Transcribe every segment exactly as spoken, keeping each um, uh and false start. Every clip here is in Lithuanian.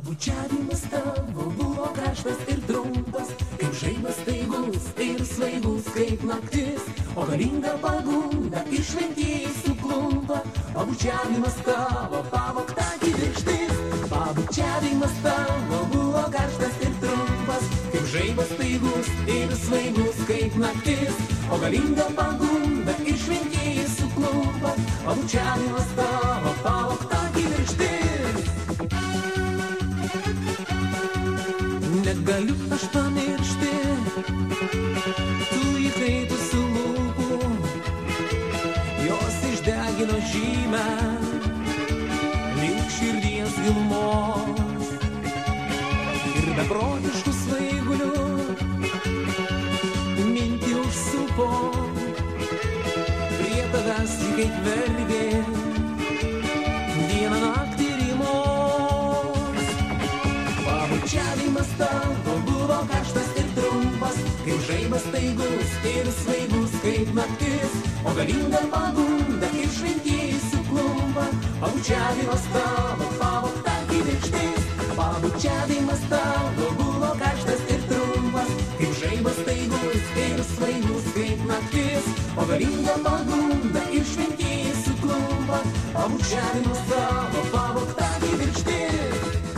Pabučiavimas tavo buvo karštas ir trumpas, kaip žaibas staigus ir svaigus kaip naktis, o galinga pagunda išventėjai suklumpa. Pabučiavimas tavo pavogta kibirkštis. Pabučiavimas tavo buvo karštas ir trumpas, kaip žaibas staigus ir svaigus kaip naktis, o galinga pagunda išventėjai suklumpa. Pabučiavimas tavo pavogta kibirkštis. Negaliu aš pamiršti tų įkaitusių lūpų, jos išdegino žymę link širdies gilumos. Ir beprotiškų svaigulių mintį užsupo, prie tavęs ji kaip vergė dieną naktį rymos. Pabučiavimas tavo buvo karštas ir trumpas, kaip žaibas staigus ir svaigus kaip naktis, o galinga pagunda išventėjai suklumpa. Pabučiavimas tavo pavogta kibirkštis. Pabučiavimas tavo buvo karštas ir trumpas, kaip žaibas staigus ir svaigus kaip naktis, o galinga pagunda išventėjai suklumpa. Pabučiavimas tavo pavogta kibirkštis.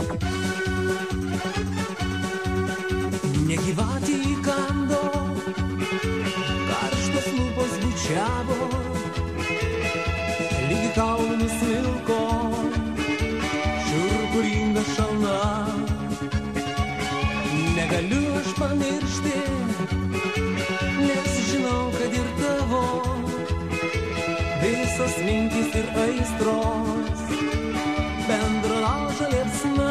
Negyvatė įkando, karštos lūpos bučiavo, lygi kaulų nusvilko šiurpulinga šalna. Negaliu aš pamiršti, nes žinau, kad ir tavo visos mintys ir aistros bendro laužo liepsna.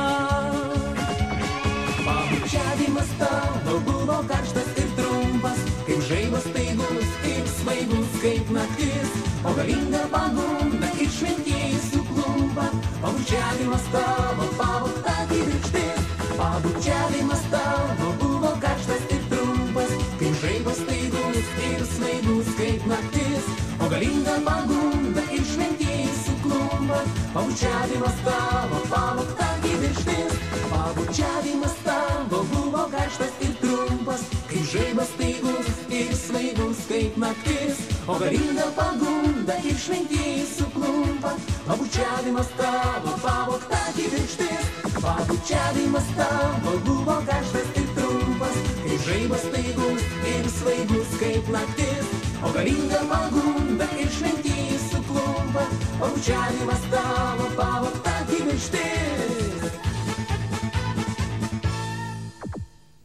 Pabučiavimas tavo buvo karštas ir trumpas, kaip žaibas staigus ir svaigus kaip naktis, o galinga pagunda išventėjai suklumpa. Pabučiavimas tavo pavogta kibirkštis. Pabučiavimas tavo buvo karštas ir trumpas, kaip žaibas staigus ir svaigus kaip naktis, o galinga pagunda išventėjai suklumpa. Pabučiavimas tavo pavogta kibirkštis. Pabučiavimas tavo buvo karštas ir trumpas, kaip žaibas staigus ir svaigus kaip naktis, o galinga pagunda išventėjai suklumpa. Pabučiavimas tavo pavogta kibirkštis. Pabučiavimas tavo buvo karštas ir trumpas, kaip žaibas staigus ir svaigus kaip naktis, o galinga pagunda išventėjai suklumpa. Pabučiavimas tavo pavogta kibirkštis.